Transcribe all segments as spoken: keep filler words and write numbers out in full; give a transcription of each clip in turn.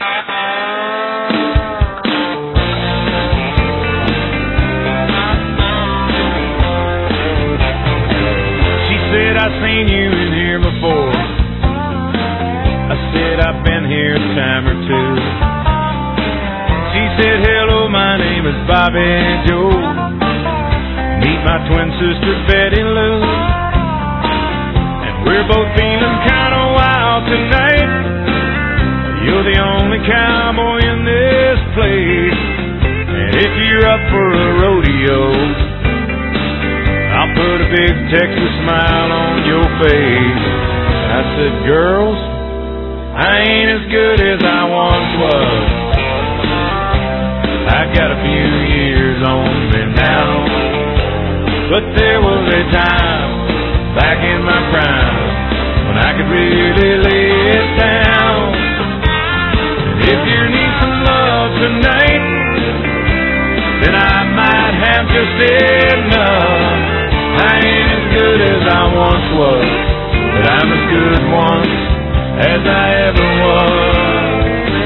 She said, I seen you in here before. I said, I've been here a time or two. She said, hello, my name is Bobby Joe. Meet my twin sister, Betty Lou. And we're both feeling kind of wild tonight. You're the only cowboy in this place. And if you're up for a rodeo, I'll put a big Texas smile on your face. I said, girls, I ain't as good as I once was. I got a few years on me now, but there was a time back in my prime when I could really lay it down. And if you need some love tonight, then I might have just enough. I ain't as good as I once was, but I'm as good once as I ever was.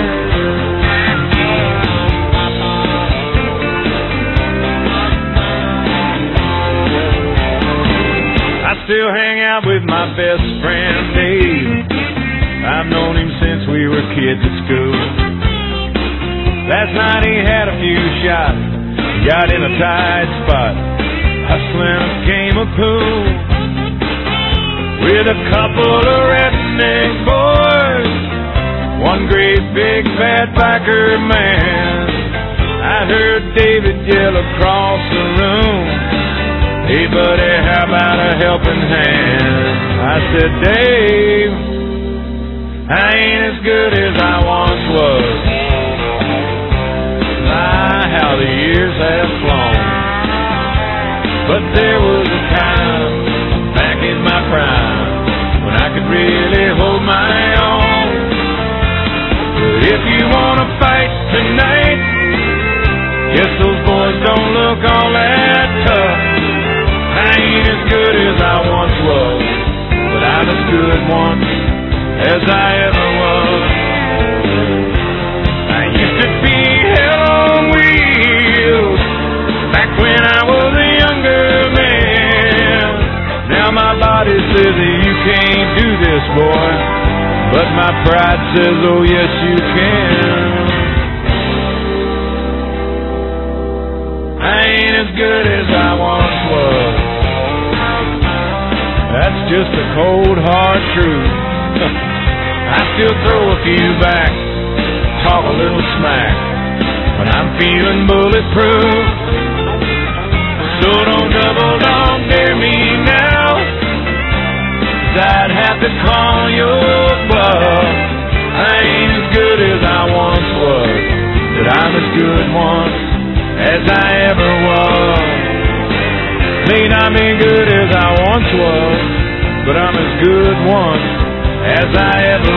I still hang out with my best friend Dave. I've known him since we were kids at school. Last night he had a few shots, got in a tight spot, hustling a game of pool with a couple of redneck boys, one great big fat biker man. I heard David yell across the room, hey buddy, how about a helping hand? I said, Dave, I ain't as good as I once was. My, how the years have flown. But there was a time back in my prime when I could really hold my own. But if you wanna fight tonight, guess those boys don't look all that tough. I ain't as good as I once was, but I'm as good once as I ever was. I used to be hell on wheels back when I was a younger man. Now my body says that you can't do this, boy, but my pride says, oh yes you can. I ain't as good as I once was. That's just the cold hard truth. I still throw a few back, talk a little smack when I'm feeling bulletproof. So don't double dog dare me now, 'cause I'd have to call your bluff. I ain't as good as I once was, but I'm as good once as I ever was. May not be good as I once was, but I'm as good once as I ever